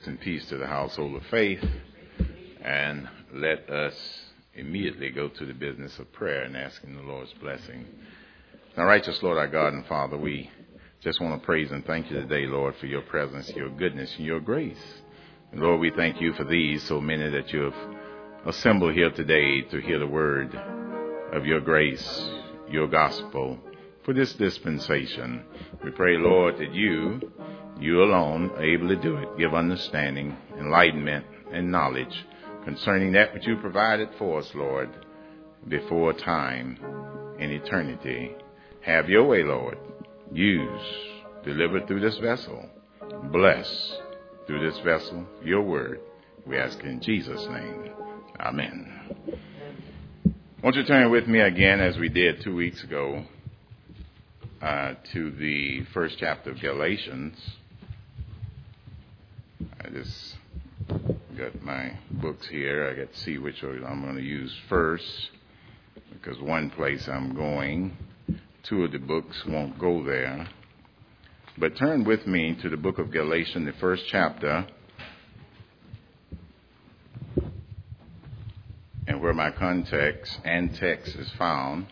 And peace to the household of faith, and let us immediately go to the business of prayer and asking the Lord's blessing. Now, righteous Lord, our God and Father, we just want to praise and thank you today, Lord, for your presence, your goodness, and your grace. And Lord, we thank you for these, so many that you have assembled here today to hear the word of your grace, your gospel, for this dispensation. We pray, Lord, that you alone are able to do it. Give understanding, enlightenment, and knowledge concerning that which you provided for us, Lord, before time and eternity. Have your way, Lord. Use, deliver through this vessel. Bless through this vessel your word. We ask in Jesus' name. Amen. Won't you turn with me again, as we did 2 weeks ago, to the first chapter of Galatians. I just got my books here. I got to see which one I'm going to use first, because one place I'm going, two of the books won't go there. But turn with me to the book of Galatians, the first chapter, and where my context and text is found.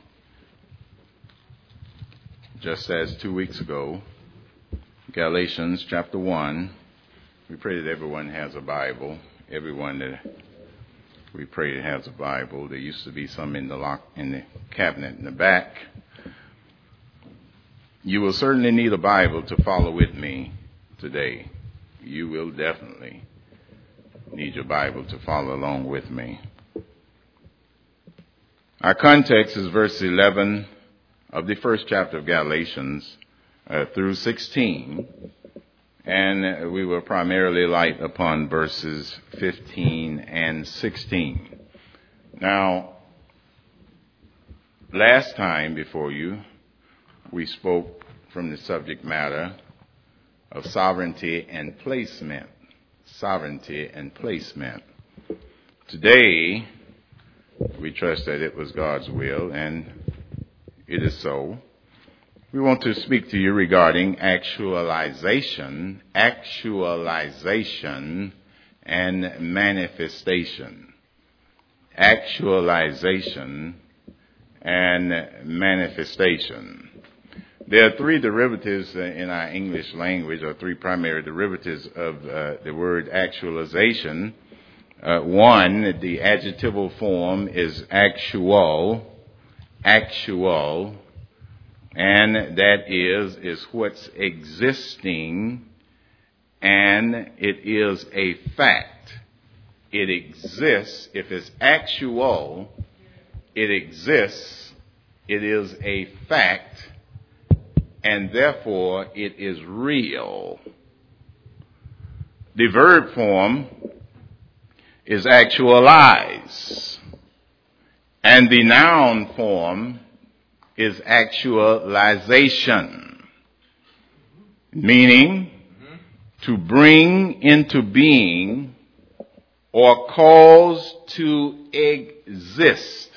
Just as 2 weeks ago, Galatians chapter 1. We pray that everyone has a Bible. Everyone that we pray that has a Bible. There used to be some in the cabinet in the back. You will certainly need a Bible to follow with me today. You will definitely need your Bible to follow along with me. Our context is verse 11 of the first chapter of Galatians through 16. And we will primarily light upon verses 15 and 16. Now, last time before you, we spoke from the subject matter of sovereignty and placement. Sovereignty and placement. Today, we trust that it was God's will, and it is so. We want to speak to you regarding actualization and manifestation. Actualization and manifestation. There are three derivatives in our English language, or three primary derivatives of the word actualization. One, the adjectival form is actual, and that is what's existing, and it is a fact. It exists. If it's actual, it exists. It is a fact, and therefore it is real. The verb form is actualize, and the noun form is actualization, meaning to bring into being or cause to exist,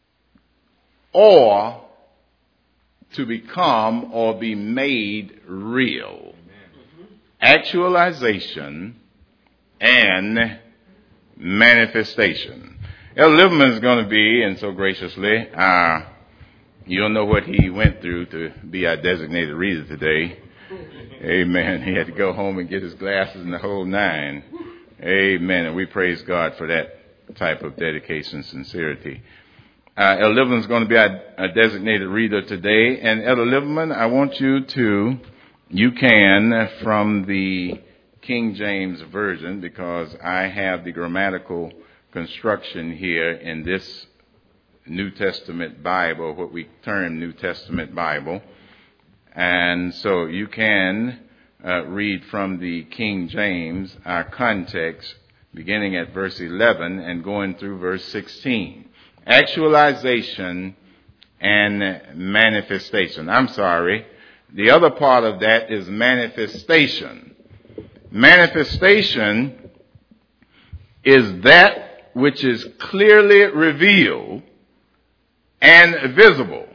or to become or be made real. Actualization and manifestation. Elder Liverman is going to be, and so graciously, you don't know what he went through to be our designated reader today. Amen. He had to go home and get his glasses and the whole nine. Amen. And we praise God for that type of dedication and sincerity. Elder Liverman is going to be our designated reader today. And Elder Liverman, I want you can, from the King James Version, because I have the grammatical construction here in this New Testament Bible, what we term New Testament Bible. And so you can read from the King James, our context, beginning at verse 11 and going through verse 16. Actualization and manifestation. I'm sorry. The other part of that is manifestation. Manifestation is that which is clearly revealed and visible.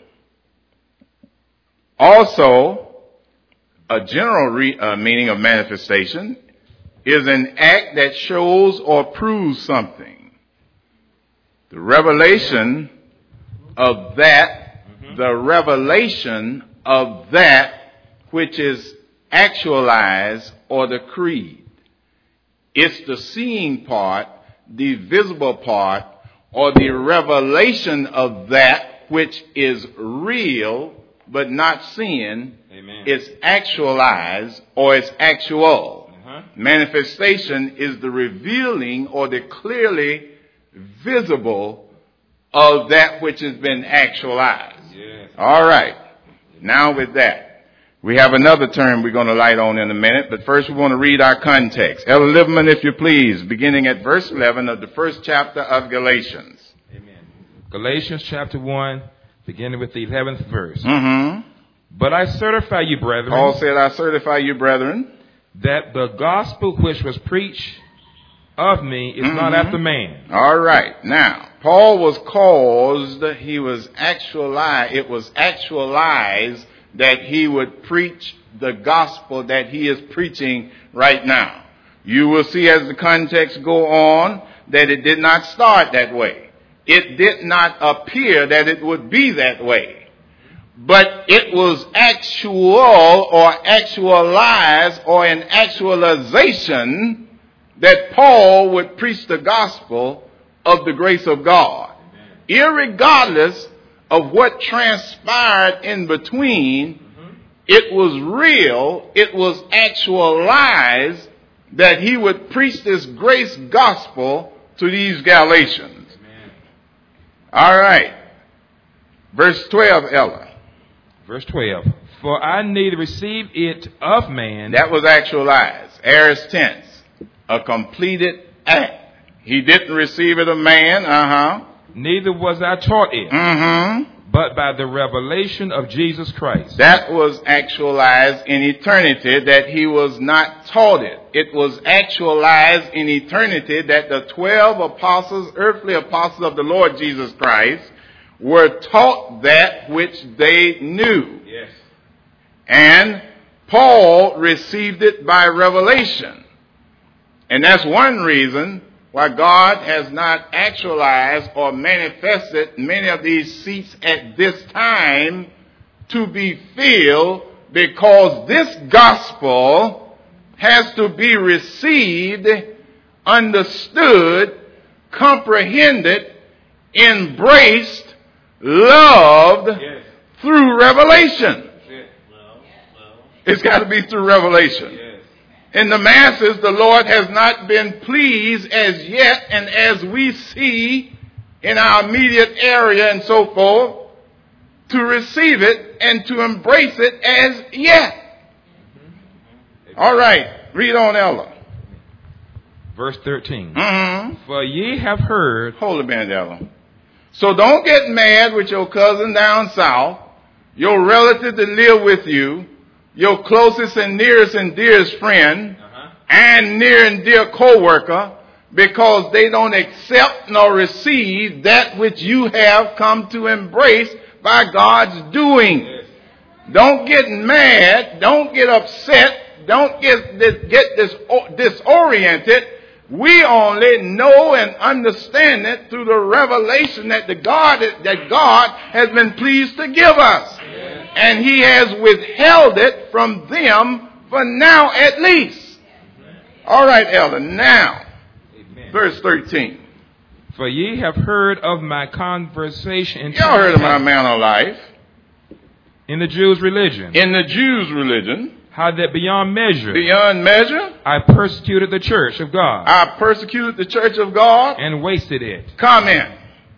Also, a general meaning of manifestation is an act that shows or proves something. The revelation of that, the revelation of that which is actualized or the creed. It's the seeing part, the visible part, or the revelation of that which is real but not seen. Amen. It's actualized or it's actual. Manifestation is the revealing or the clearly visible of that which has been actualized. Yes. All right. Now with that, we have another term we're going to light on in a minute, but first we want to read our context. Elder Liverman, if you please, beginning at verse 11 of the first chapter of Galatians. Amen. Galatians chapter 1, beginning with the 11th verse. Mm-hmm. But I certify you, brethren, Paul said, I certify you, brethren, that the gospel which was preached of me is not after man. All right. Now, Paul was caused, it was actualized that he would preach the gospel that he is preaching right now. You will see as the context go on that it did not start that way. It did not appear that it would be that way. But it was actual or actualized or an actualization that Paul would preach the gospel of the grace of God. Irregardless of what transpired in between, it was real, it was actualized that he would preach this grace gospel to these Galatians. All right. Verse 12, Ella. Verse 12. For I neither received it of man. That was actualized. Aorist tense. A completed act. He didn't receive it of man. Neither was I taught it. But by the revelation of Jesus Christ. That was actualized in eternity that he was not taught it. It was actualized in eternity that the 12 apostles, earthly apostles of the Lord Jesus Christ, were taught that which they knew. Yes. And Paul received it by revelation. And that's one reason why God has not actualized or manifested many of these seats at this time to be filled, because this gospel has to be received, understood, comprehended, embraced, loved through revelation. It's got to be through revelation. In the masses, the Lord has not been pleased as yet, and as we see in our immediate area and so forth, to receive it and to embrace it as yet. All right, read on, Ella. Verse 13. For ye have heard. Hold a minute, Ella. So don't get mad with your cousin down south, your relative that live with you, your closest and nearest and dearest friend, and near and dear co-worker, because they don't accept nor receive that which you have come to embrace by God's doing. Don't get mad. Don't get upset. Don't get disoriented. We only know and understand it through the revelation that God has been pleased to give us. And he has withheld it from them for now at least. All right, Elder, now, verse 13. For ye have heard of my conversation. Y'all heard of my manner of life. In the Jews' religion. In the Jews' religion. How that beyond measure. Beyond measure. I persecuted the church of God. I persecuted the church of God. And wasted it. Comment.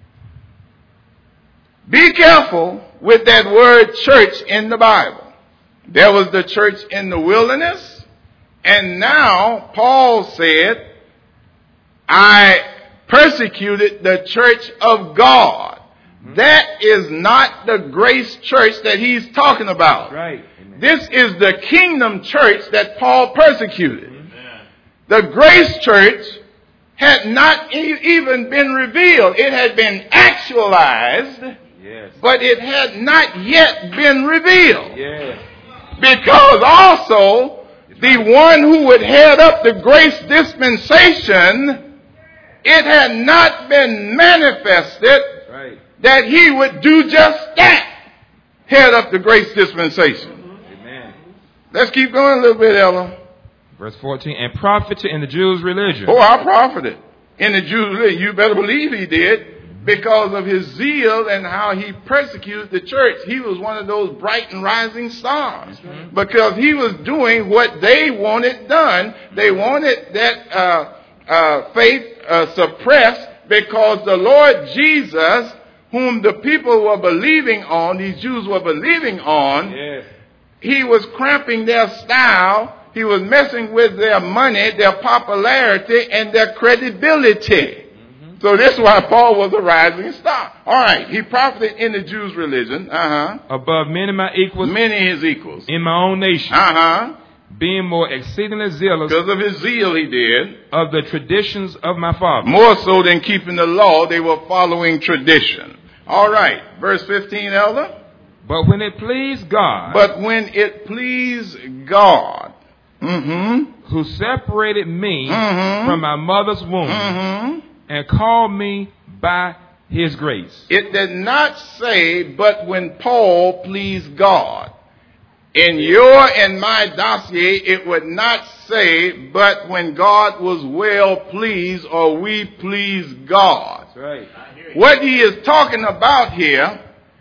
Be careful with that word church in the Bible. There was the church in the wilderness. And now Paul said, I persecuted the church of God. That is not the grace church that he's talking about. Right. This is the kingdom church that Paul persecuted. The grace church had not even been revealed. It had been actualized, but it had not yet been revealed. Because also the one who would head up the grace dispensation, it had not been manifested that he would do just that, head up the grace dispensation. Amen. Let's keep going a little bit, Ella. Verse 14, and profited in the Jews' religion. Oh, I profited in the Jews' religion. You better believe he did, because of his zeal and how he persecuted the church. He was one of those bright and rising stars, because he was doing what they wanted done. They wanted that faith suppressed, because the Lord Jesus, whom the people were believing on, these Jews were believing on, he was cramping their style. He was messing with their money, their popularity, and their credibility. So this is why Paul was a rising star. All right, he profited in the Jews' religion. Above many of my equals. Many his equals. In my own nation. Being more exceedingly zealous. Because of his zeal he did. Of the traditions of my father. More so than keeping the law, they were following tradition. All right, verse 15, Elder. But when it pleased God. But when it pleased God. Who separated me from my mother's womb. And called me by his grace. It did not say, but when Paul pleased God. In your and my dossier, it would not say, but when God was well pleased, or we pleased God. That's right. What he is talking about here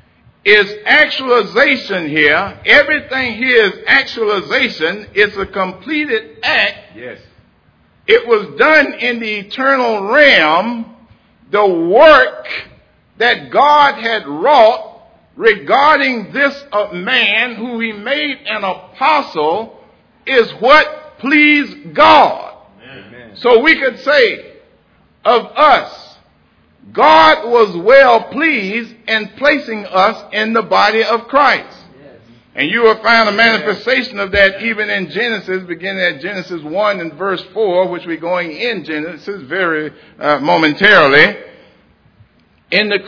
is actualization here. Everything here is actualization. It's a completed act. Yes. It was done in the eternal realm. The work that God had wrought regarding this man who he made an apostle is what pleased God. Amen. So we could say of us, God was well pleased in placing us in the body of Christ. And you will find a manifestation of that even in Genesis, beginning at Genesis 1 and verse 4, which we're going in Genesis very momentarily. In the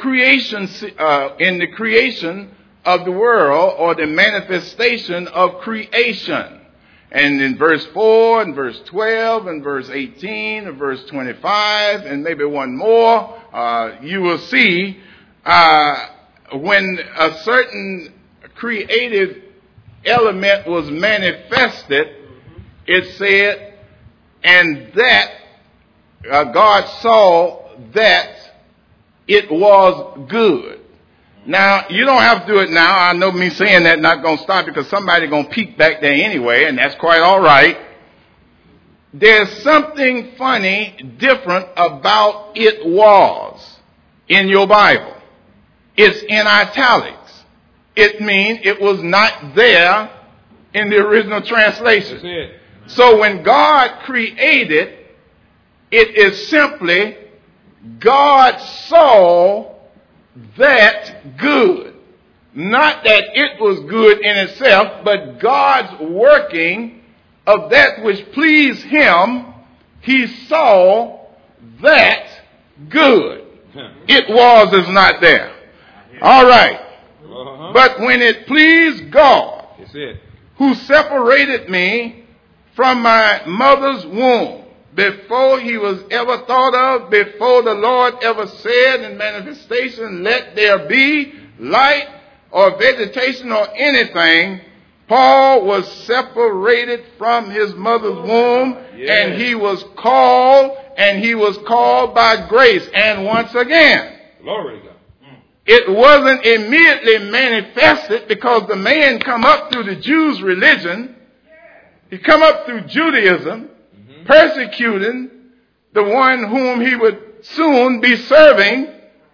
creation of the world, or the manifestation of creation. And in verse 4 and verse 12 and verse 18 and verse 25 and maybe one more, you will see when a certain creative element was manifested, it said, and that God saw that it was good. Now, you don't have to do it now. I know me saying that not going to stop, because somebody's going to peek back there anyway, and that's quite all right. There's something funny, different about it was in your Bible. It's in italics. It means it was not there in the original translation. That's it. So when God created, it is simply God saw that good. Not that it was good in itself, but God's working of that which pleased him, he saw that good. It was is not there. All right. But when it pleased God, who separated me from my mother's womb, before he was ever thought of, before the Lord ever said in manifestation, let there be light or vegetation or anything, Paul was separated from his mother's womb, and he was called by grace. And once again, glory to God. It wasn't immediately manifested, because the man come up through the Jews' religion. He come up through Judaism, persecuting the one whom he would soon be serving.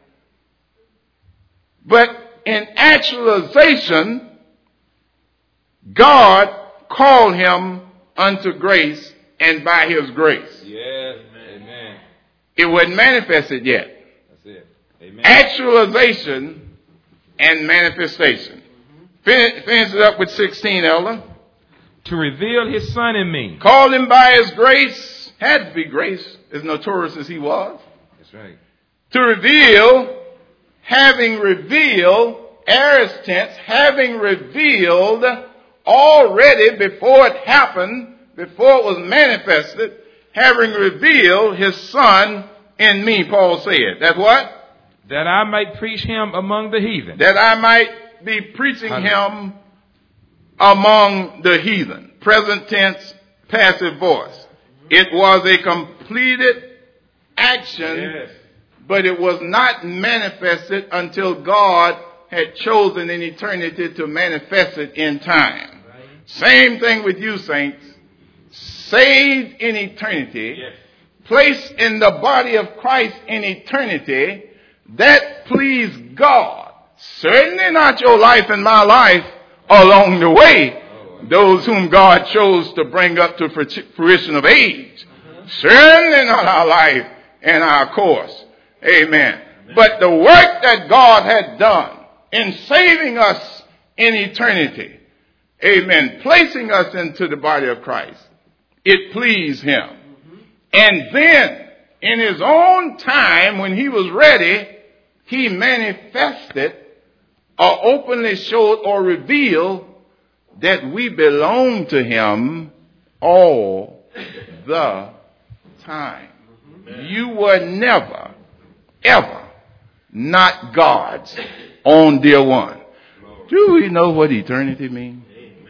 But in actualization, God called him unto grace, and by his grace. Yes. Amen. It wasn't manifested yet. That's it. Amen. Actualization and manifestation. Finish it up with 16, Elder. To reveal his son in me. Called him by his grace. Had to be grace, as notorious as he was. That's right. To reveal, having revealed, aorist tense, having revealed already before it happened, before it was manifested, having revealed his Son in me, Paul said. That's what? That I might preach him among the heathen. That I might be preaching him among the heathen. Present tense, passive voice. It was a completed action, yes, but it was not manifested until God had chosen in eternity to manifest it in time. Right. Same thing with you, saints. Saved in eternity, yes, placed in the body of Christ in eternity, that pleased God. Certainly not your life and my life along the way. Those whom God chose to bring up to fruition of age. Certainly not our life and our course. Amen. But the work that God had done in saving us in eternity, amen, placing us into the body of Christ, it pleased him. And then, in his own time, when he was ready, he manifested or openly showed or revealed that we belong to him all the time. You were never, ever not God's own dear one. Do we know what eternity means?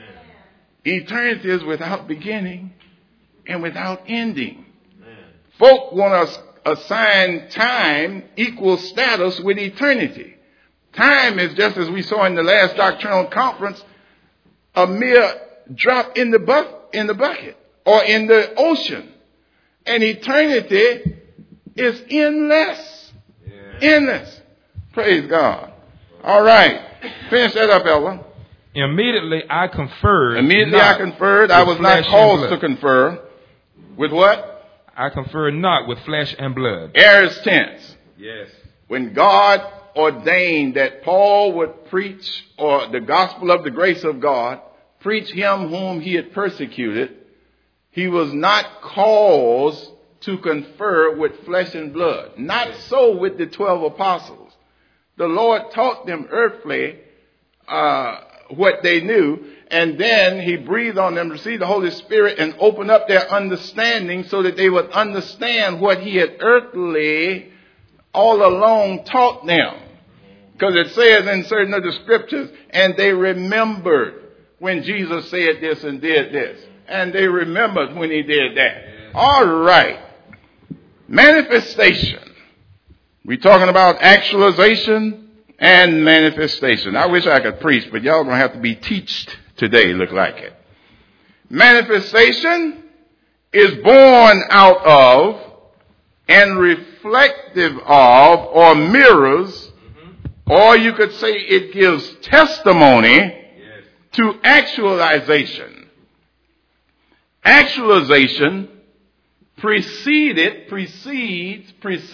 Eternity is without beginning and without ending. Folk want to assign time equal status with eternity. Time is, just as we saw in the last doctrinal conference, a mere drop in the bucket or in the ocean. And eternity is endless. Yeah. Endless. Praise God. All right. Finish that up, Ella. Immediately I conferred. I was not called to confer. With what? I conferred not with flesh and blood. Aorist tense. Yes. When God ordained that Paul would preach, or the gospel of the grace of God, preach him whom he had persecuted, he was not caused to confer with flesh and blood. Not so with the 12 apostles. The Lord taught them earthly what they knew, and then he breathed on them to receive the Holy Spirit and open up their understanding so that they would understand what he had earthly all along taught them. Because it says in certain of the scriptures, and they remembered when Jesus said this and did this. And they remembered when he did that. All right. Manifestation. We're talking about actualization and manifestation. I wish I could preach, but y'all going to have to be teached today, look like it. Manifestation is born out of and reflective of, or mirrors, or you could say it gives testimony to actualization. Actualization precedes,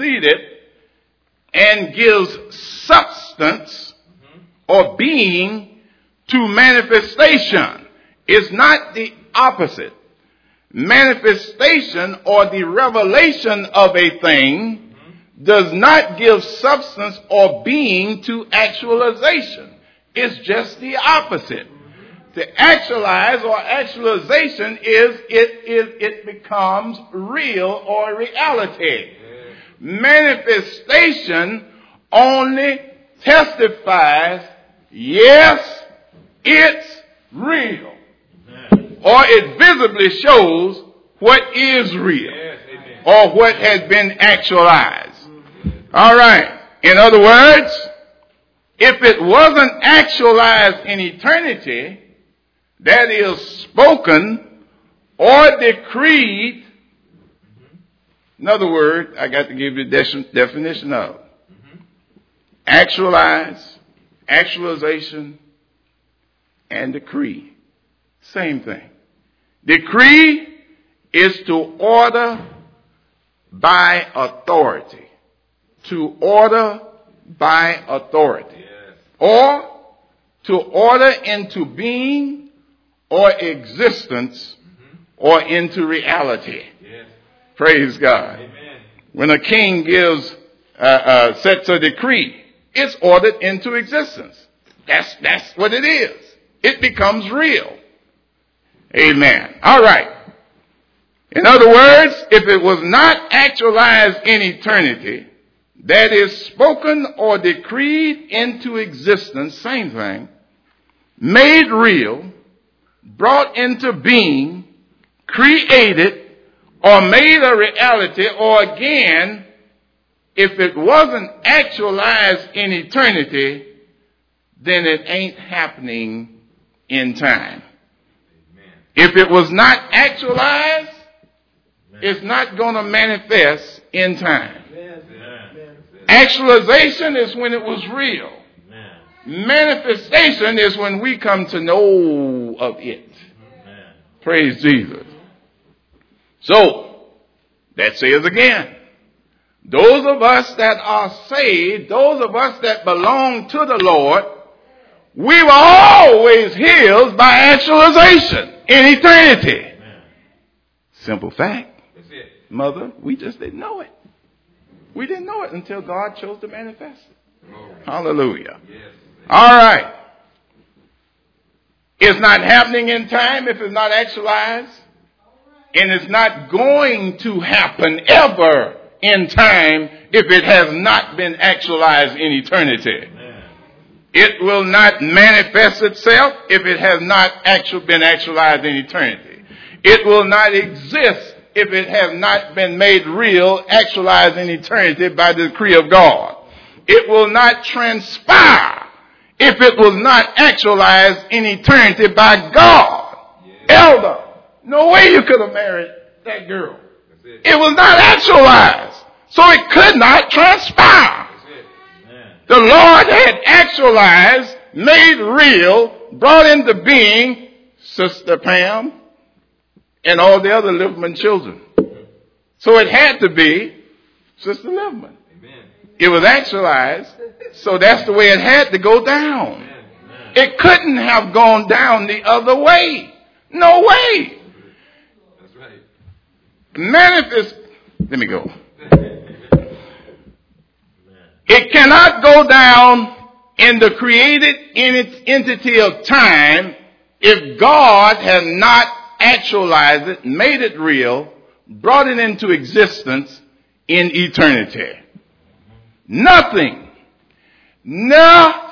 and gives substance or being to manifestation. It's not the opposite. Manifestation or the revelation of a thing does not give substance or being to actualization. It's just the opposite. To actualize or actualization is it becomes real or reality. Manifestation only testifies, yes, it's real. Or it visibly shows what is real. Or what has been actualized. All right. In other words, if it wasn't actualized in eternity, that is spoken or decreed. In other words, I got to give you the definition of actualize, actualization, and decree. Same thing. Decree is to order by authority. To order by authority. Yes. Or to order into being or existence or into reality. Yes. Praise God. Amen. When a king sets a decree, it's ordered into existence. That's what it is. It becomes real. Amen. All right. In other words, if it was not actualized in eternity, that is spoken or decreed into existence, same thing, made real, brought into being, created, or made a reality, or again, if it wasn't actualized in eternity, then it ain't happening in time. Amen. If it was not actualized, it's not going to manifest in time. Amen. Actualization is when it was real. Amen. Manifestation is when we come to know of it. Amen. Praise Jesus. So, that says again, those of us that are saved, those of us that belong to the Lord, we were always His by actualization in eternity. Amen. Simple fact. That's it. Mother, we just didn't know it. We didn't know it until God chose to manifest it. Oh. Hallelujah. Yes. All right. It's not happening in time if it's not actualized. And it's not going to happen ever in time if it has not been actualized in eternity. Amen. It will not manifest itself if it has not been actualized in eternity. It will not exist if it has not been made real, actualized in eternity by the decree of God. It will not transpire if it was not actualized in eternity by God. Yeah. Elder, no way you could have married that girl. It was not actualized, so it could not transpire. The Lord had actualized, made real, brought into being Sister Pam and all the other Liverman children. So it had to be Sister Liverman. Amen. It was actualized, so that's the way it had to go down. Amen. It couldn't have gone down the other way. No way. That's right. Manifest. Let me go. It cannot go down in the created entity of time if God has not actualized it, made it real, brought it into existence in eternity. Nothing, no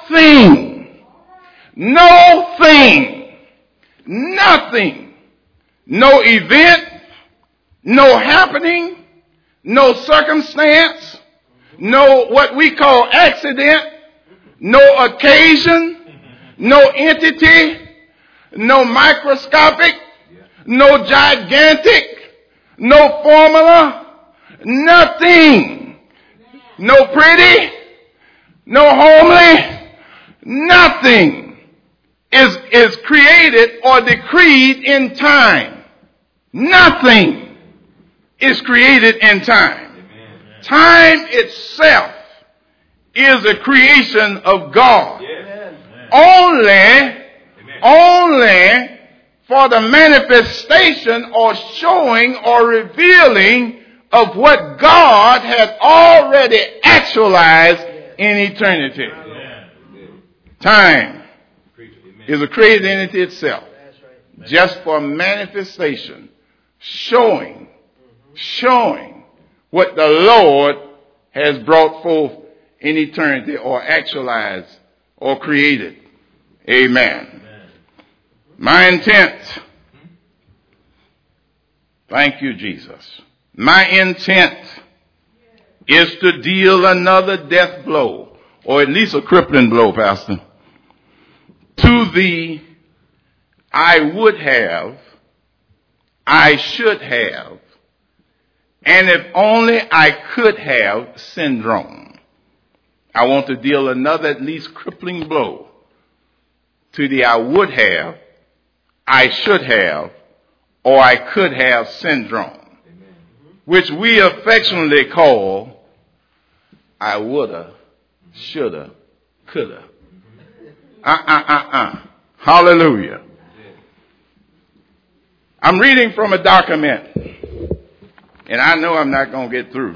event, no happening, no circumstance, no what we call accident, no occasion, no entity, no microscopic, no gigantic, no formula, nothing, no pretty, no homely, nothing is created or decreed in time. Nothing is created in time. Time itself is a creation of God. Yes. Only for the manifestation or showing or revealing of what God has already actualized in eternity. Time is a created entity itself. Just for manifestation, showing what the Lord has brought forth in eternity or actualized or created. Amen. My intent, thank you, Jesus. My intent is to deal another death blow, or at least a crippling blow, Pastor, to the I would have, I should have, and if only I could have syndrome. I want to deal another at least crippling blow to the I would have, I should have, or I could have syndrome, which we affectionately call I woulda, shoulda, coulda. Hallelujah. I'm reading from a document, and I know I'm not going to get through.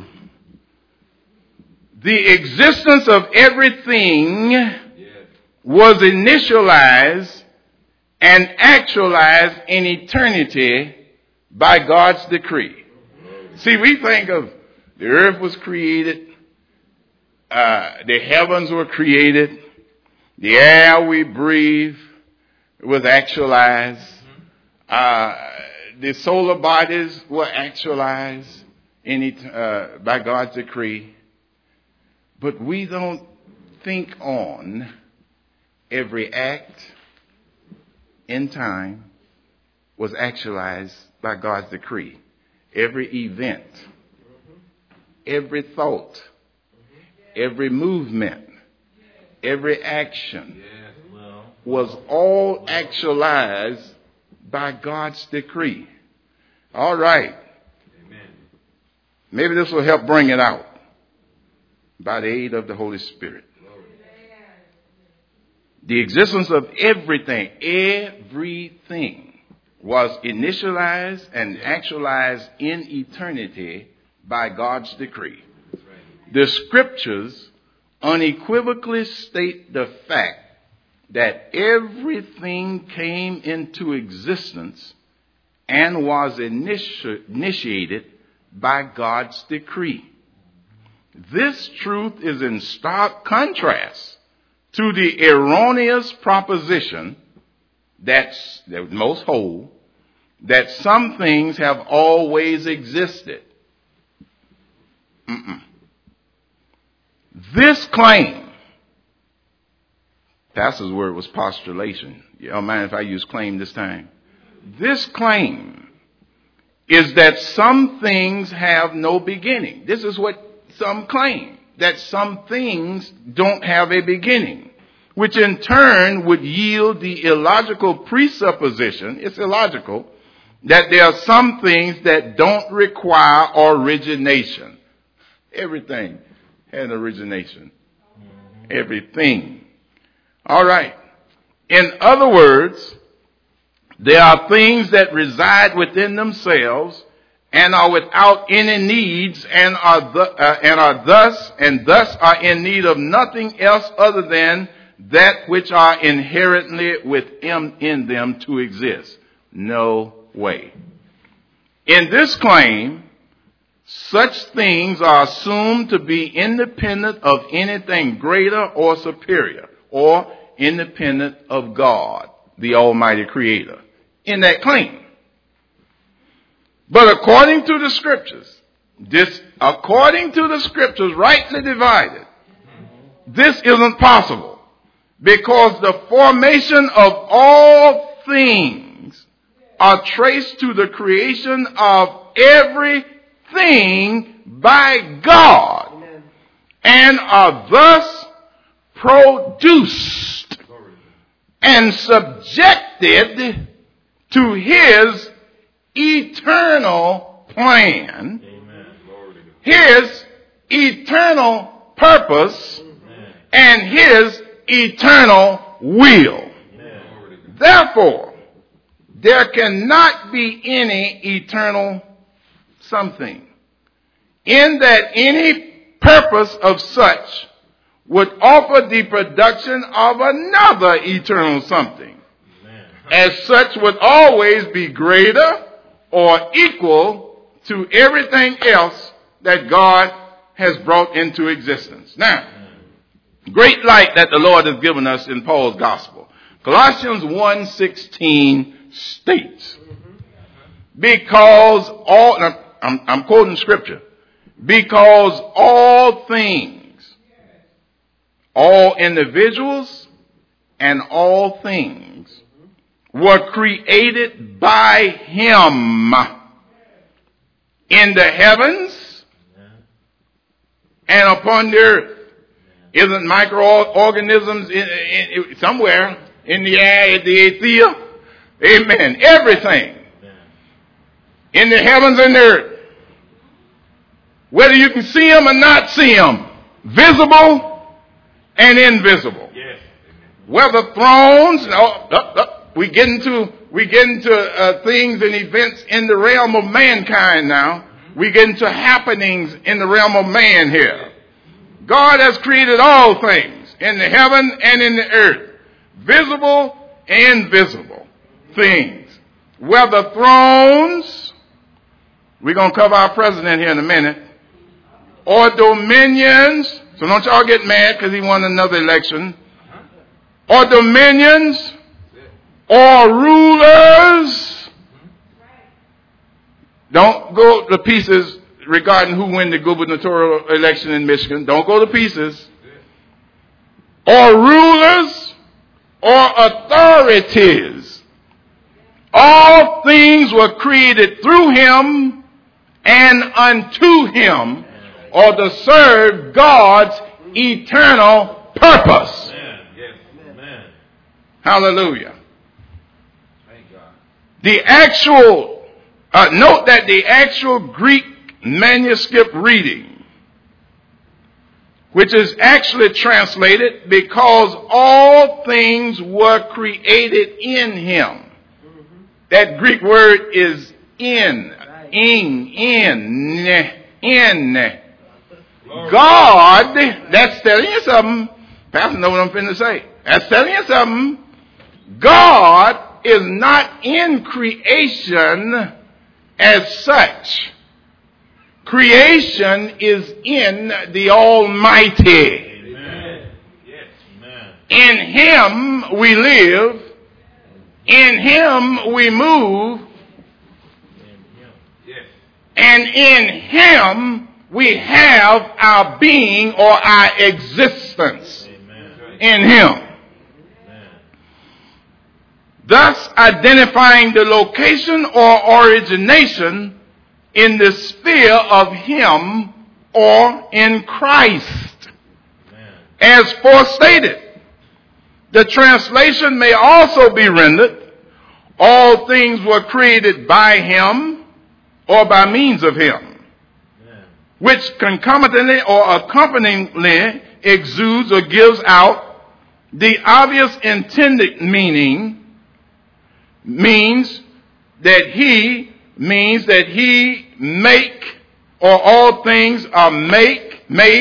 The existence of everything was initialized and actualized in eternity by God's decree. See, we think of the earth was created, the heavens were created, the air we breathe was actualized, the solar bodies were actualized by God's decree. But we don't think on every act in time was actualized by God's decree. Every event, every thought, every movement, every action was all actualized by God's decree. All right. Maybe this will help bring it out by the aid of the Holy Spirit. The existence of everything was initialized and actualized in eternity by God's decree. The scriptures unequivocally state the fact that everything came into existence and was initiated by God's decree. This truth is in stark contrast to the erroneous proposition that most hold that some things have always existed. This claim, Pastor's word was postulation. You don't mind if I use claim this time? This claim is that some things have no beginning. This is what some claim, that some things don't have a beginning, which in turn would yield the illogical presupposition, it's illogical, that there are some things that don't require origination. Everything had origination. Everything. All right. In other words, there are things that reside within themselves and are without any needs and thus are in need of nothing else other than that which are inherently within them to exist. No way. In this claim, such things are assumed to be independent of anything greater or superior, or independent of God, the Almighty Creator, in that claim. But according to the scriptures, rightly divided, this isn't possible, because the formation of all things are traced to the creation of everything by God, and are thus produced and subjected to his eternal plan, his eternal purpose, and his eternal will. Therefore, there cannot be any eternal something, in that any purpose of such would offer the production of another eternal something, as such would always be greater or equal to everything else that God has brought into existence. Now, great light that the Lord has given us in Paul's gospel. Colossians 1:16 states, because all, I'm quoting scripture, because all things, all individuals, and all things were created by him in the heavens and upon the earth. Isn't microorganisms somewhere in the air, the athea? Amen. Everything in the heavens and the earth, whether you can see them or not see them, visible and invisible. Yes. Whether thrones, we get into things and events in the realm of mankind now. We get into happenings in the realm of man here. God has created all things in the heaven and in the earth, visible and invisible things, whether thrones We're going to cover our president here in a minute. Or dominions. So don't y'all get mad because he won another election. Or dominions. Or rulers. Don't go to pieces regarding who won the gubernatorial election in Michigan. Don't go to pieces. Or rulers. Or authorities. All things were created through him and unto him, or to serve God's eternal purpose. Amen. Hallelujah. Thank God. The actual, note that the actual Greek manuscript reading, which is actually translated, because all things were created in him. That Greek word is in. God, that's telling you something. Pastor know what I'm finna say. That's telling you something. God is not in creation as such. Creation is in the Almighty. Amen. Yes, amen. In him we live. In him we move. And in him we have our being or our existence. Amen. In him. Amen. Thus identifying the location or origination in the sphere of him or in Christ. Amen. As forestated. The translation may also be rendered, all things were created by him or by means of him, which concomitantly or accompanyingly exudes or gives out the obvious intended means that he make, or all things are made,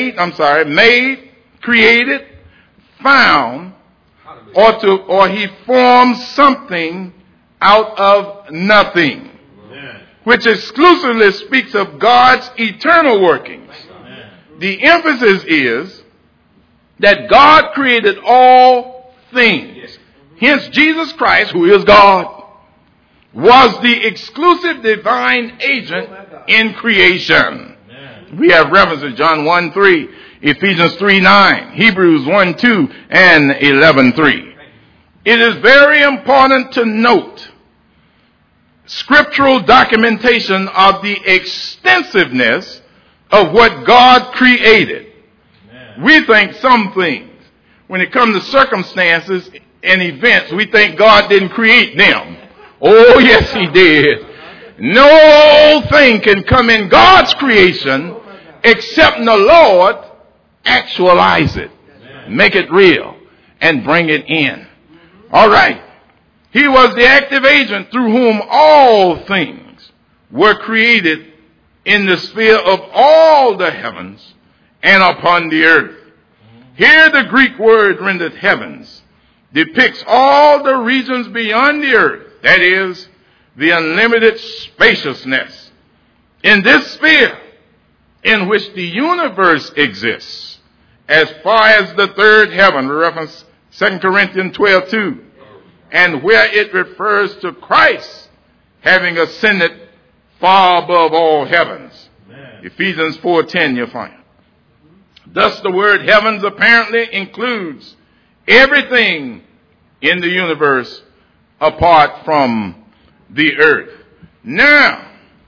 created, found, or he forms something out of nothing. Amen. Which exclusively speaks of God's eternal workings. Amen. The emphasis is that God created all things. Yes. Hence, Jesus Christ, who is God, was the exclusive divine agent in creation. Amen. We have references, John 1:3, Ephesians 3:9, Hebrews 1:2, and 11:3. It is very important to note scriptural documentation of the extensiveness of what God created. Amen. We think some things, when it comes to circumstances and events, we think God didn't create them. Oh, yes, he did. No thing can come in God's creation except the Lord actualize it, make it real, and bring it in. All right. He was the active agent through whom all things were created in the sphere of all the heavens and upon the earth. Here the Greek word rendered heavens depicts all the regions beyond the earth, that is, the unlimited spaciousness. In this sphere in which the universe exists, as far as the third heaven, reference 2 Corinthians 12:2, and where it refers to Christ having ascended far above all heavens. Amen. Ephesians 4:10 you'll find. Thus the word heavens apparently includes everything in the universe apart from the earth. Now,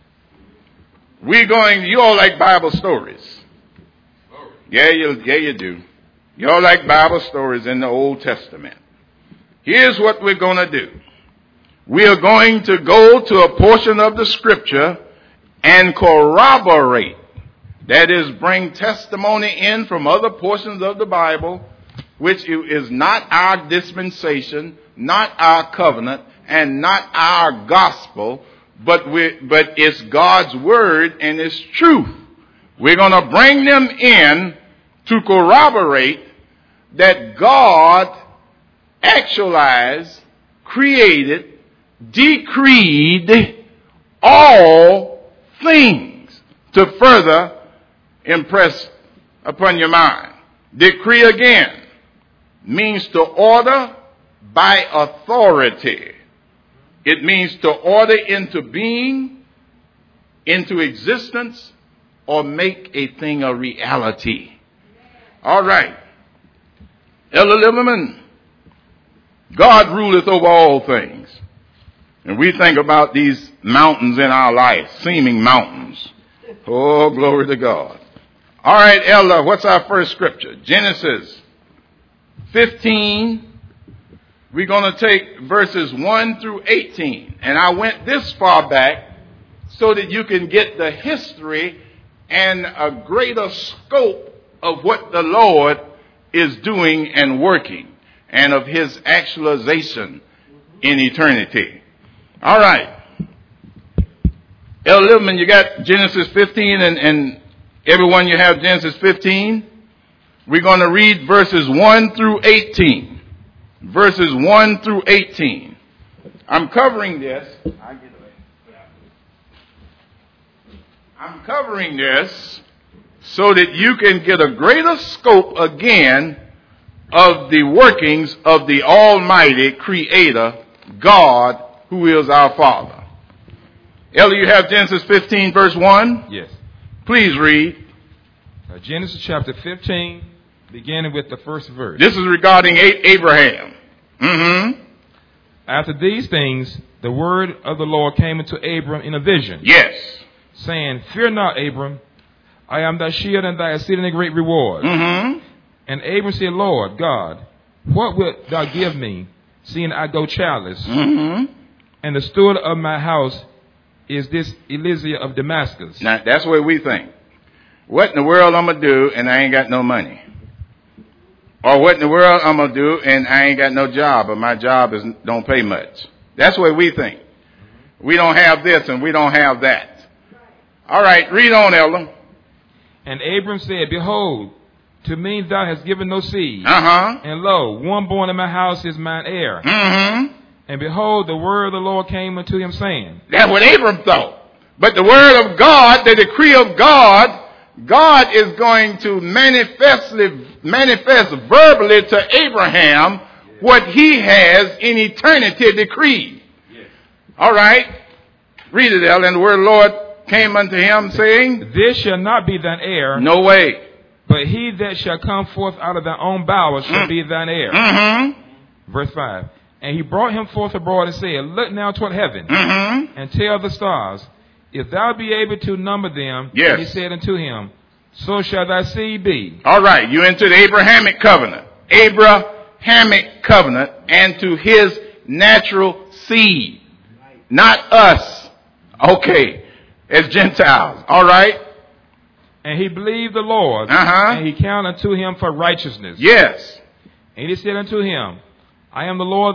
you all like Bible stories. Yeah, you do. You all like Bible stories in the Old Testament. Here's what we're going to do. We are going to go to a portion of the scripture and corroborate. That is, bring testimony in from other portions of the Bible, which is not our dispensation, not our covenant, and not our gospel, but it's God's word and it's truth. We're going to bring them in to corroborate that God actualized, created, decreed all things to further impress upon your mind. Decree again means to order by authority. It means to order into being, into existence, or make a thing a reality. All right. Elder Lieberman, God ruleth over all things. And we think about these mountains in our life, seeming mountains. Oh, glory to God. All right, Elder, what's our first scripture? Genesis 15. We're going to take verses 1 through 18. And I went this far back so that you can get the history and a greater scope of what the Lord is doing and working, and of his actualization in eternity. All right. Elder Lieberman, you got Genesis 15, and everyone you have Genesis 15. We're going to read verses 1 through 18. Verses 1 through 18. I'm covering this. I'm covering this so that you can get a greater scope again of the workings of the Almighty Creator, God, who is our Father. Elder, you have Genesis 15, verse 1? Yes. Please read. Genesis chapter 15, beginning with the first verse. This is regarding Abraham. Mm-hmm. After these things, the word of the Lord came unto Abram in a vision. Yes. Saying, Fear not, Abram, I am thy shield and thy exceeding great reward. Mm-hmm. And Abram said, Lord God, what wilt thou give me, seeing I go childless? Mm-hmm. And the steward of my house is this Eliezer of Damascus. Now, that's what we think. What in the world I'm going to do and I ain't got no money? Or what in the world I'm going to do and I ain't got no job, or my job don't pay much? That's what we think. We don't have this and we don't have that. All right, read on, Elder. And Abram said, Behold, to me thou hast given no seed. Uh-huh. And lo, one born in my house is mine heir. Mm-hmm. And behold, the word of the Lord came unto him, saying. That's what Abram thought. But the word of God, the decree of God, God is going to manifest verbally to Abraham what he has in eternity decreed. All right. Read it, Elder. And the word of the Lord came unto him, saying, This shall not be thine heir. No way. But he that shall come forth out of thy own bowels shall be thine heir. Mm-hmm. Verse 5. And he brought him forth abroad and said, Look now toward heaven, mm-hmm. and tell the stars, if thou be able to number them. Yes. And he said unto him, So shall thy seed be. All right, you into the Abrahamic covenant. Abrahamic covenant, and to his natural seed. Not us. Okay. As Gentiles. All right. And he believed the Lord, Uh-huh. and he counted unto him for righteousness. Yes. And he said unto him, I am the Lord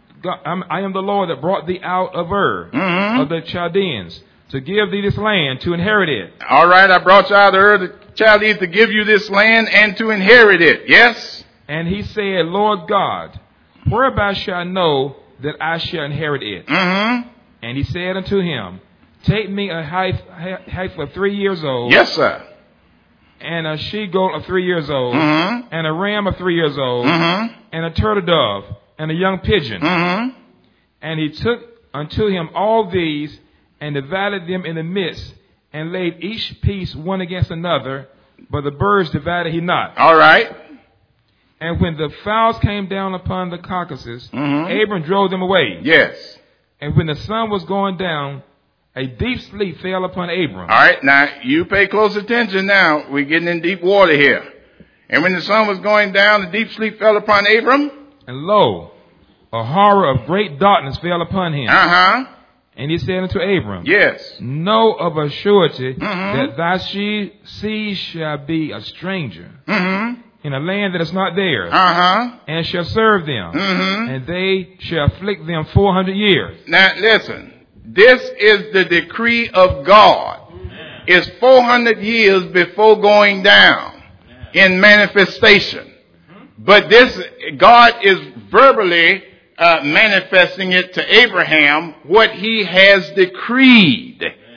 that brought thee out of Ur, Mm-hmm. of the Chaldeans, to give thee this land to inherit it. All right, I brought you out of Ur, the Chaldeans, to give you this land and to inherit it. Yes? And he said, Lord God, whereby shall I know that I shall inherit it? Mm-hmm. And he said unto him, Take me a heifer of 3 years old. Yes, sir. And a she-goat of 3 years old. Mm-hmm. And a ram of 3 years old. Mm-hmm. And a turtle dove. And a young pigeon. Mm-hmm. And he took unto him all these, and divided them in the midst, and laid each piece one against another, but the birds divided he not. All right. And when the fowls came down upon the carcasses, Mm-hmm. Abram drove them away. Yes. And when the sun was going down, a deep sleep fell upon Abram. All right, now you pay close attention now. We're getting in deep water here. And when the sun was going down, the deep sleep fell upon Abram. And lo, a horror of great darkness fell upon him. Uh-huh. And he said unto Abram, Yes. Know of a surety Mm-hmm. that thy seed shall be a stranger Mm-hmm. in a land that is not theirs, Uh-huh. and shall serve them, Mm-hmm. and they shall afflict them 400 years. Now, listen. This is the decree of God. It's 400 years before going down in manifestation. But this, God is verbally manifesting it to Abraham, what he has decreed.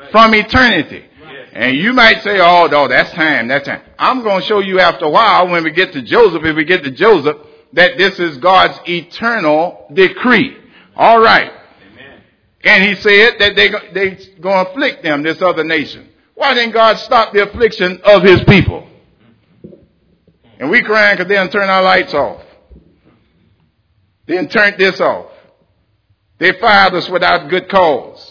from eternity. And you might say, oh, no, that's time, that's time. I'm going to show you after a while when we get to Joseph, if we get to Joseph, that this is God's eternal decree. All right. Amen. And he said that they're going to afflict them, this other nation. Why didn't God stop the affliction of his people? And we crying because they done turned our lights off. They done turned this off. They fired us without good cause.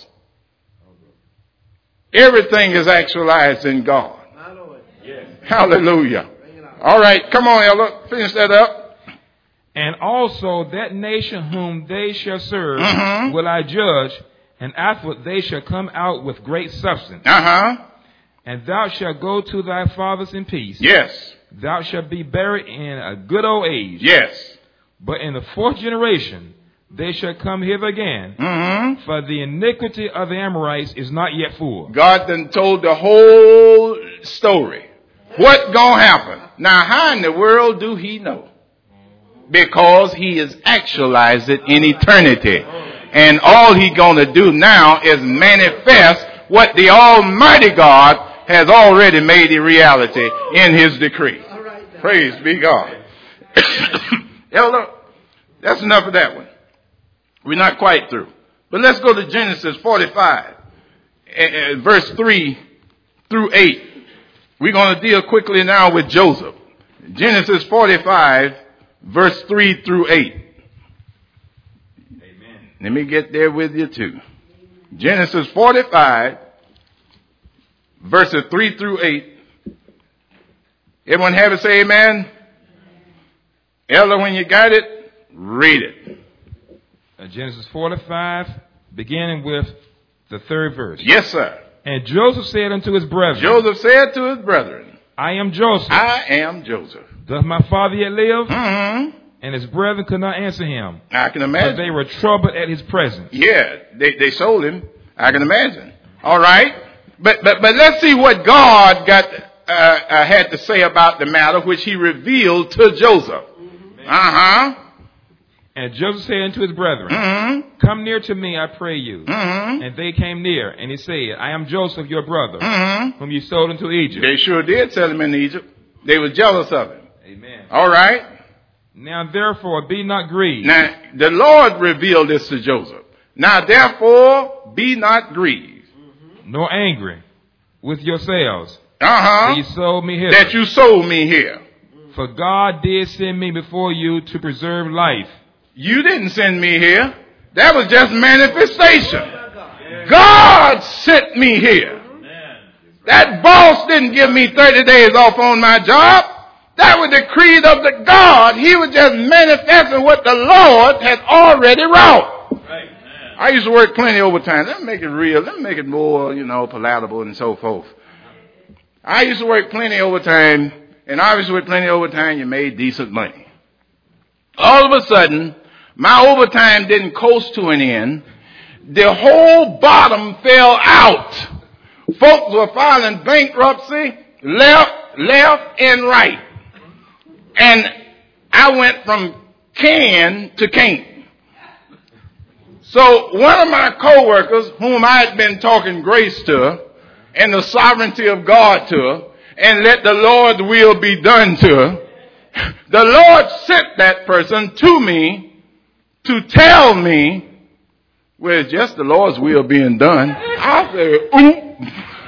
Everything is actualized in God. Yes. Hallelujah. All right, come on, Ella, finish that up. And also that nation whom they shall serve will I judge, and afterward they shall come out with great substance. And thou shalt go to thy fathers in peace. Yes. Thou shalt be buried in a good old age. Yes. But in the fourth generation they shall come hither again, for the iniquity of the Amorites is not yet full. God done told the whole story. What gonna happen? Now, how in the world do he know? Because he has actualized it in eternity. And all he gonna do now is manifest what the Almighty God has already made a reality in his decree. Praise be God. Elder, that's enough of that one. We're not quite through. But let's go to Genesis 45, verse 3 through 8. We're going to deal quickly now with Joseph. Genesis 45, verse 3 through 8. Amen. Let me get there with you too. Genesis 45, verses 3 through 8. Everyone have it, say amen? Elder, when you got it, read it. Genesis 45, beginning with the third verse. Yes, sir. And Joseph said unto his brethren. Joseph said to his brethren. I am Joseph. I am Joseph. Doth my father yet live? And his brethren could not answer him. I can imagine. But they were troubled at his presence. Yeah, they sold him. I can imagine. All right. But let's see what God had to say about the matter, which he revealed to Joseph. And Joseph said unto his brethren, Come near to me, I pray you. And they came near, and he said, I am Joseph, your brother, whom you sold into Egypt. They sure did sell him into Egypt. They were jealous of him. Amen. All right. Now therefore be not grieved. Now the Lord revealed this to Joseph. Now therefore be not grieved. Nor angry with yourselves. That you sold me here. That you sold me here. For God did send me before you to preserve life. You didn't send me here. That was just manifestation. God sent me here. That boss didn't give me 30 days off on my job. That was decreed of the God. He was just manifesting what the Lord had already wrought. I used to work plenty overtime. Let me make it real. Let me make it more, palatable and so forth. I used to work plenty overtime, and obviously with plenty overtime, you made decent money. All of a sudden, my overtime didn't coast to an end. The whole bottom fell out. Folks were filing bankruptcy left and right. And I went from can to can't. So one of my coworkers, whom I had been talking grace to, and the sovereignty of God to, and let the Lord's will be done to, the Lord sent that person to me to tell me, well, it's just the Lord's will being done. I said, oop.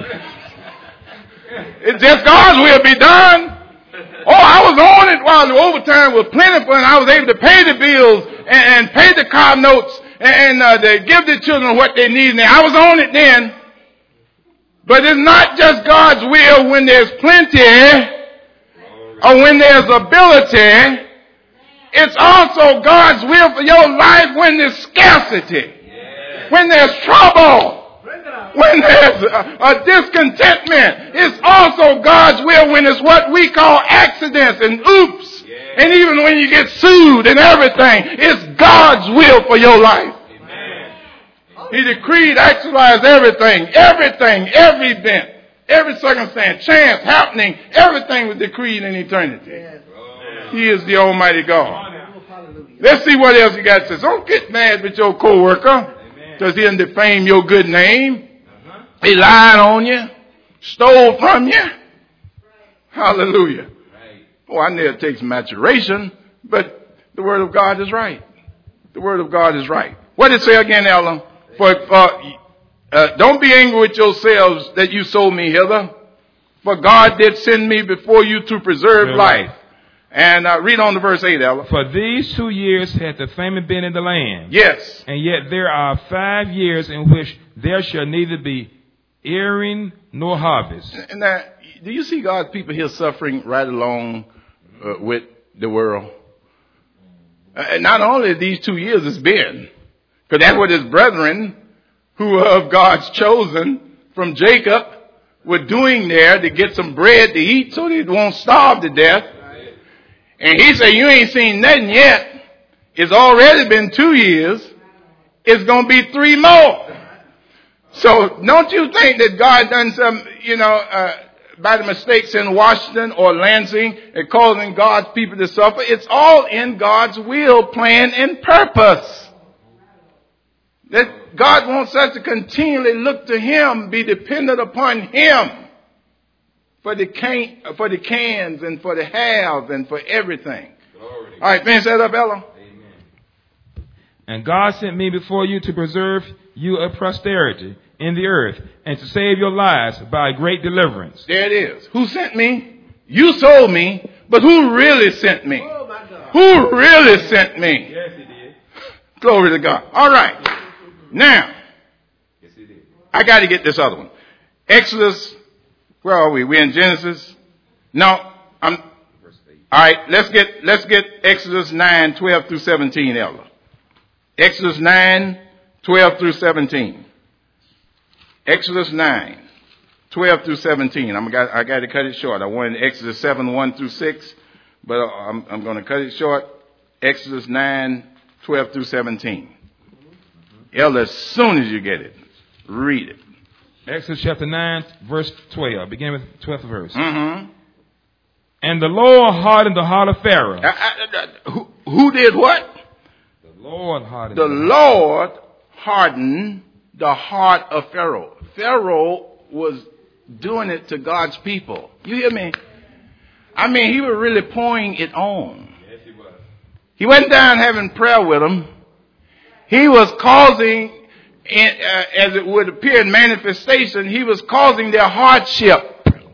It's just God's will be done. Oh, I was on it while the overtime was plentiful, and I was able to pay the bills and pay the car notes and to give the children what they need. I was on it then. But it's not just God's will when there's plenty or when there's ability. It's also God's will for your life when there's scarcity, when there's trouble, when there's a discontentment. It's also God's will when it's what we call accidents and oops. And even when you get sued and everything, it's God's will for your life. He decreed, actualized everything, every event, every circumstance, chance, happening, everything was decreed in eternity. He is the Almighty God. Let's see what else you got to say. Don't get mad with your coworker because he didn't defame your good name. They lied on you, stole from you. Hallelujah. Oh, I know it takes maturation, but the word of God is right. The word of God is right. What did it say again, Ella? Don't be angry with yourselves that you sold me hither. For God did send me before you to preserve life. And read on to verse 8, Ella. For these 2 years had the famine been in the land. Yes. And yet there are 5 years in which there shall neither be earing nor harvest. And do you see God's people here suffering right along with the world? And not only these 2 years it's been, because that's what his brethren, who are of God's chosen from Jacob, were doing there to get some bread to eat so they won't starve to death. And he said, you ain't seen nothing yet. It's already been 2 years. It's going to be 3 more. So don't you think that God done some, by the mistakes in Washington or Lansing and causing God's people to suffer? It's all in God's will, plan, and purpose. That God wants us to continually look to Him, be dependent upon Him for the cans and for the halves and for everything. All right, finish that up, Ella. Amen. And God sent me before you to preserve you a posterity in the earth and to save your lives by a great deliverance. There it is. Who sent me? You sold me, but who really sent me? Oh, my God. Who really sent me? Yes, He did. Glory to God. All right. Now, I got to get this other one. Exodus, where are we? We're in Genesis. No, all right, let's get Exodus 9, 12 through 17, Elder. Exodus 9, 12 through 17. Exodus 9, 12 through 17. I got to cut it short. I wanted Exodus 7, 1 through 6, but I'm going to cut it short. Exodus 9, 12 through 17. Elder, as soon as you get it, read it. Exodus chapter 9, verse 12. Begin with 12th verse. Mm-hmm. And the Lord hardened the heart of Pharaoh. Who did what? The Lord hardened. The Lord hardened the heart of Pharaoh. Pharaoh was doing it to God's people. You hear me? I mean, he was really pouring it on. Yes, he was. He went down having prayer with them. He was causing, as it would appear in manifestation, he was causing their hardship.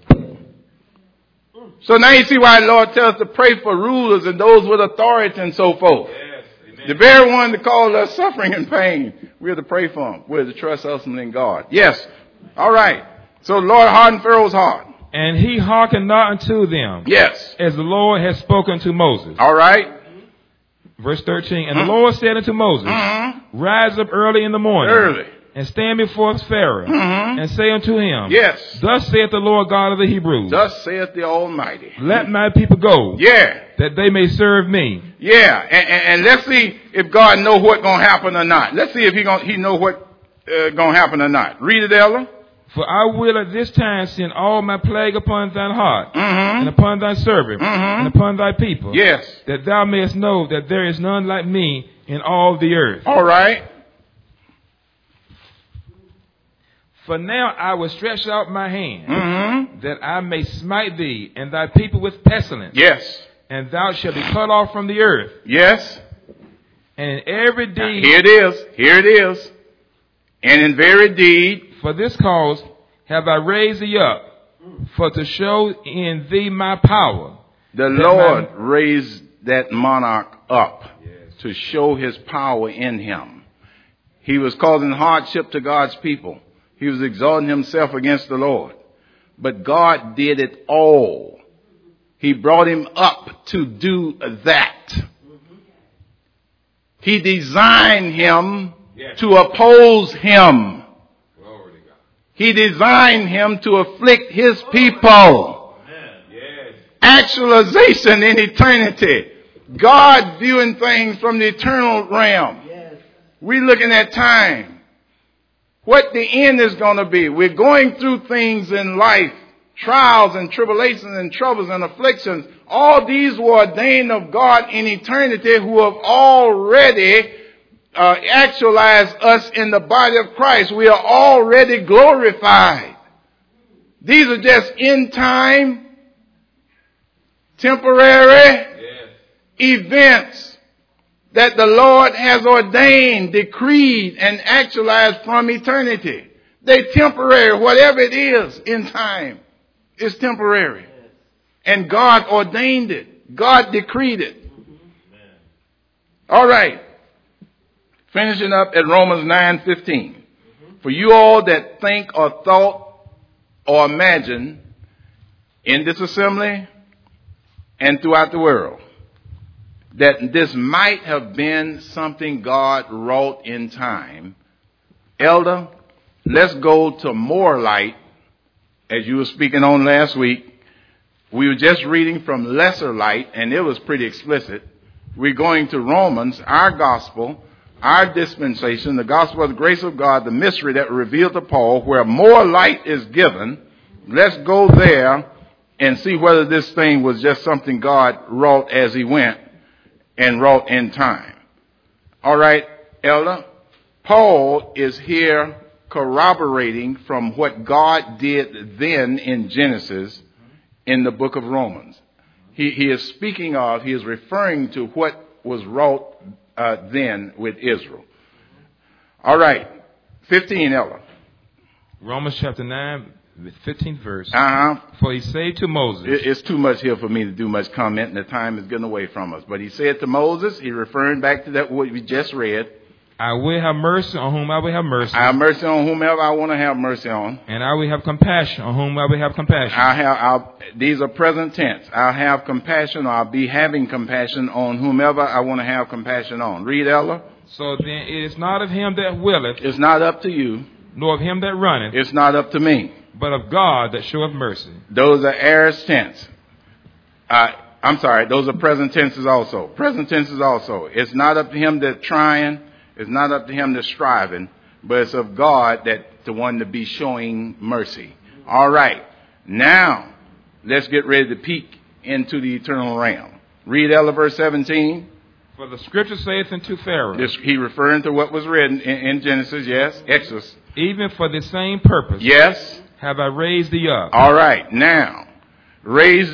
So now you see why the Lord tells us to pray for rulers and those with authority and so forth. Yes, amen. The very one that cause us suffering and pain, we're to pray for them. We're to trust ultimately in God. Yes. All right. So the Lord hardened Pharaoh's heart. And he hearkened not unto them. Yes. As the Lord had spoken to Moses. All right. Verse 13. And the Lord said unto Moses, Rise up early in the morning. And stand before Pharaoh. And say unto him, Yes. Thus saith the Lord God of the Hebrews. Thus saith the Almighty. Let my people go. Yeah. That they may serve me. Yeah. And let's see if God know what's going to happen or not. Let's see if he know what going to happen or not. Read it, Ella. For I will at this time send all my plague upon thine heart, and upon thy servant, and upon thy people. Yes. That thou mayest know that there is none like me in all the earth. All right. For now I will stretch out my hand, that I may smite thee and thy people with pestilence. Yes. And thou shalt be cut off from the earth. Yes. And in every deed. Here it is. Here it is. And in very deed. For this cause have I raised thee up, for to show in thee my power. The Lord raised that monarch up to show his power in him. He was causing hardship to God's people. He was exalting himself against the Lord. But God did it all. He brought him up to do that. He designed him to oppose him. He designed him to afflict his people. Actualization in eternity. God viewing things from the eternal realm. We're looking at time. What the end is going to be. We're going through things in life. Trials and tribulations and troubles and afflictions. All these were ordained of God in eternity, who have already actualize us in the body of Christ. We are already glorified. These are just in time, temporary events that the Lord has ordained, decreed, and actualized from eternity. They're temporary. Whatever it is in time is temporary. And God ordained it. God decreed it. All right. Finishing up at Romans 9:15. For you all that think or thought or imagine in this assembly and throughout the world that this might have been something God wrought in time, elder, let's go to more light. As you were speaking on last week, we were just reading from lesser light, and it was pretty explicit. We're going to Romans, our gospel, our dispensation, the gospel of the grace of God, the mystery that revealed to Paul, where more light is given. Let's go there and see whether this thing was just something God wrought as he went and wrought in time. All right, elder. Paul is here corroborating from what God did then in Genesis in the book of Romans. He is speaking of, he is referring to what was wrought then with Israel. All right, 15, elder. Romans chapter 9, 15th verse. Uh-huh. For he said to Moses. It's too much here for me to do much comment, and the time is getting away from us. But he said to Moses, he's referring back to that what we just read. I will have mercy on whom I will have mercy. I have mercy on whomever I want to have mercy on. And I will have compassion on whom I will have compassion. These are present tense. I'll have compassion, or I'll be having compassion on whomever I want to have compassion on. Read, elder. So then it is not of him that willeth. It's not up to you. Nor of him that runneth. It's not up to me. But of God that showeth mercy. Those are aorist tense. I'm sorry. Those are present tenses also. Present tenses also. It's not up to him that's trying. It's not up to him that's striving, but it's of God that the one to be showing mercy. All right. Now, let's get ready to peek into the eternal realm. Read Ella verse 17. For the scripture saith unto Pharaoh. He referring to what was written in Genesis, yes. Exodus. Even for the same purpose. Yes. Have I raised thee up. All right. Now, raise,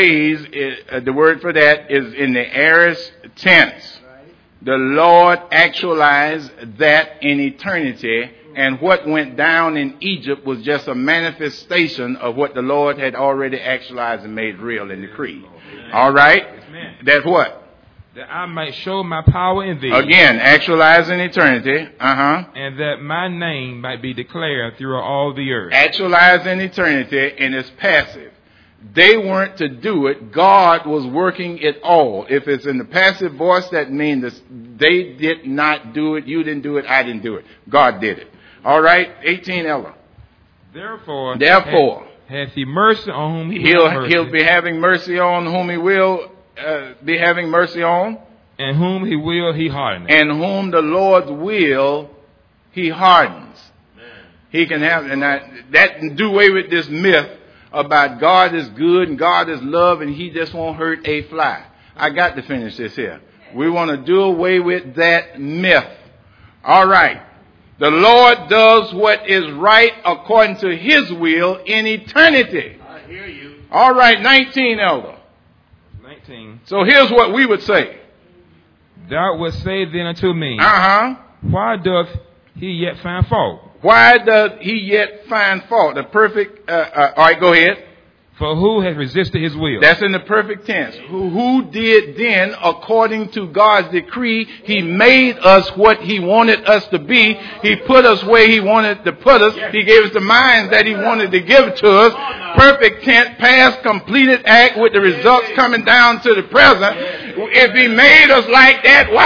the word for that is in the aorist tense. The Lord actualized that in eternity, and what went down in Egypt was just a manifestation of what the Lord had already actualized and made real in the creed. All right? That's what? That I might show my power in thee. Again, actualized in eternity. And that my name might be declared through all the earth. Actualized in eternity, and it's passive. They weren't to do it. God was working it all. If it's in the passive voice, that means they did not do it. You didn't do it. I didn't do it. God did it. All right. 18, Ella. Therefore hath he mercy on whom he will. He'll be having mercy on whom he will be having mercy on. And whom he will, he hardeneth. And whom the Lord will, he hardens. He can have, and that do away with this myth about God is good and God is love and he just won't hurt a fly. I got to finish this here. We want to do away with that myth. All right. The Lord does what is right according to his will in eternity. I hear you. All right, 19, elder. 19. So here's what we would say. Thou wilt say then unto me, why doth he yet find fault? Why does he yet find fault? The perfect, all right, go ahead. For who has resisted his will? That's in the perfect tense. Who did then, according to God's decree, he made us what he wanted us to be. He put us where he wanted to put us. He gave us the minds that he wanted to give to us. Perfect tense, past, completed act with the results coming down to the present. If he made us like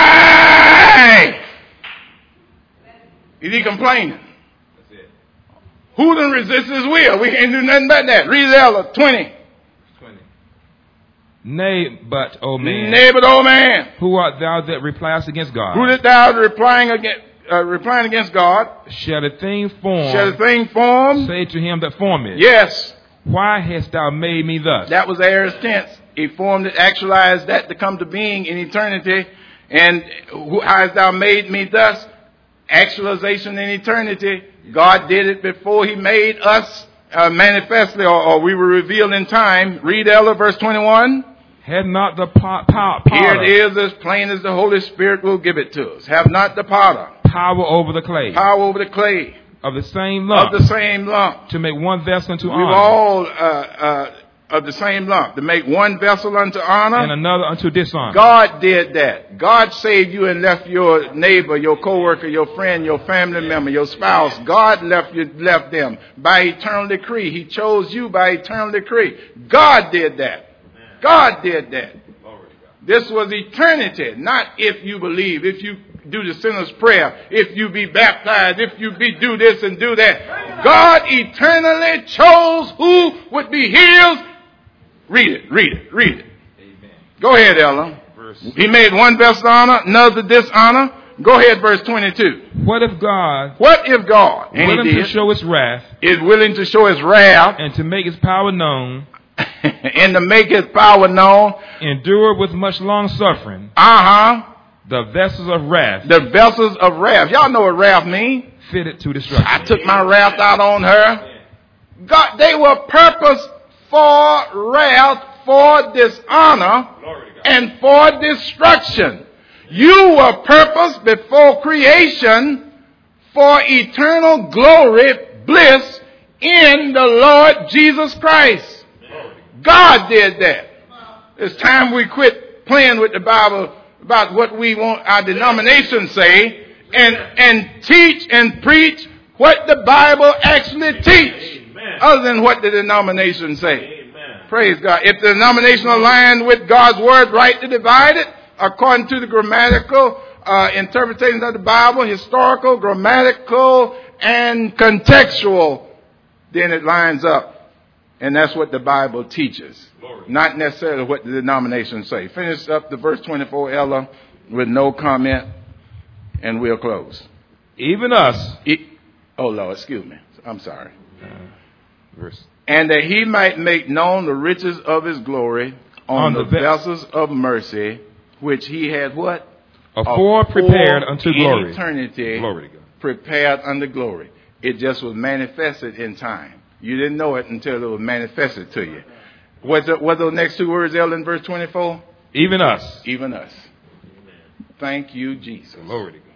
that, why is he complaining? Who done resist his will? We can't do nothing about that. Read Ella 20. Nay, but, O man. Nay, but, O man. Who art thou that repliest against God? Who did thou replying against God? Shall the thing form? Say to him that formed it. Yes. Why hast thou made me thus? That was aorist tense. He formed it, actualized that to come to being in eternity, And how hast thou made me thus? Actualization in eternity. God did it before he made us manifestly, or we were revealed in time. Read, Ella, verse 21. Had not the power. Here it is, as plain as the Holy Spirit will give it to us. Have not the potter. Power over the clay. Power over the clay. Of the same lump. Of the same lump. To make one vessel unto honor. We've all of the same lump. To make one vessel unto honor. And another unto dishonor. God did that. God saved you and left your neighbor, your coworker, your friend, your family member, your spouse. God left them by eternal decree. He chose you by eternal decree. God did that. God did that. This was eternity, not if you believe, if you do the sinner's prayer, if you be baptized, if you do this and do that. God eternally chose who would be healed. Read it. Amen. Go ahead, Ella. He made one vessel honor, another dishonor. Go ahead, verse 22. What if God, willing to show his wrath, is willing to show his wrath, and to make his power known, and to make his power known, endure with much long suffering, the vessels of wrath. The vessels of wrath. Y'all know what wrath means. Fitted to destruction. I took my wrath out on her. God, they were purposed for wrath, for dishonor, and for destruction. You were purposed before creation for eternal glory, bliss in the Lord Jesus Christ. God did that. It's time we quit playing with the Bible about what we want our denomination say and teach and preach what the Bible actually teach, other than what the denomination say. Amen. Praise God. If the denomination aligned with God's word, rightly divided, according to the grammatical interpretations of the Bible, historical, grammatical, and contextual, then it lines up. And that's what the Bible teaches, not necessarily what the denominations say. Finish up the verse 24, Ella, with no comment, and we'll close. Even us. Oh, Lord, excuse me. I'm sorry. Verse. And that he might make known the riches of his glory on the vessels of mercy, which he had what? Afore prepared unto glory. Eternity. Glory to God. Prepared unto glory. It just was manifested in time. You didn't know it until it was manifested to you. What are the next two words, Ellen, in verse 24? Even us. Even us. Amen. Thank you, Jesus. Glory to God.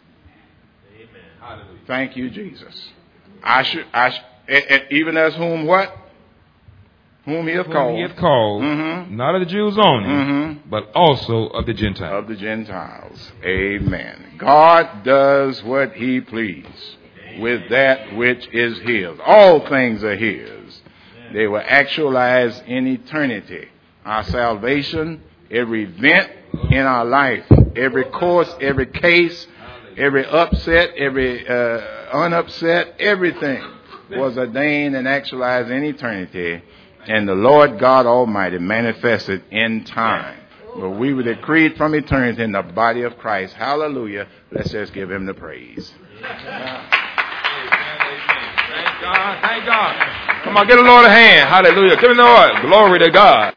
Amen. Thank you, Jesus. Even as whom what? Whom he hath called. He hath called, not of the Jews only, but also of the Gentiles. Of the Gentiles. Amen. God does what he pleases with that which is his. All things are his. They were actualized in eternity. Our salvation, every event in our life, every course, every case, every upset, every unupset, everything was ordained and actualized in eternity. And the Lord God Almighty manifested in time. But we were decreed from eternity in the body of Christ. Hallelujah. Let's just give him the praise. Thank God. Come on, give the Lord a hand. Hallelujah. Give the Lord glory to God.